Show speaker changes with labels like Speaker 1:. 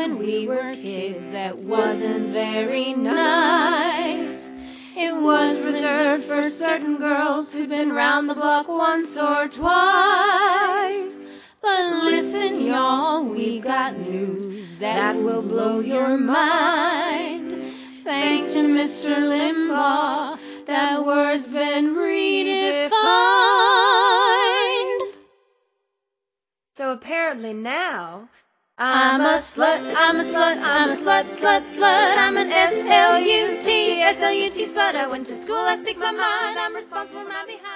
Speaker 1: when we were kids that wasn't very nice. It was reserved for certain girls who'd been round the block once or twice. But listen, y'all, we got news that will blow your mind. Thanks to Mr. Limbaugh, that word's been redefined.
Speaker 2: So apparently now,
Speaker 1: I'm a slut, I'm a slut, I'm a slut, slut, slut. I'm an S-L-U-T, S-L-U-T slut. I went to school, I speak my mind, I'm responsible for my behind.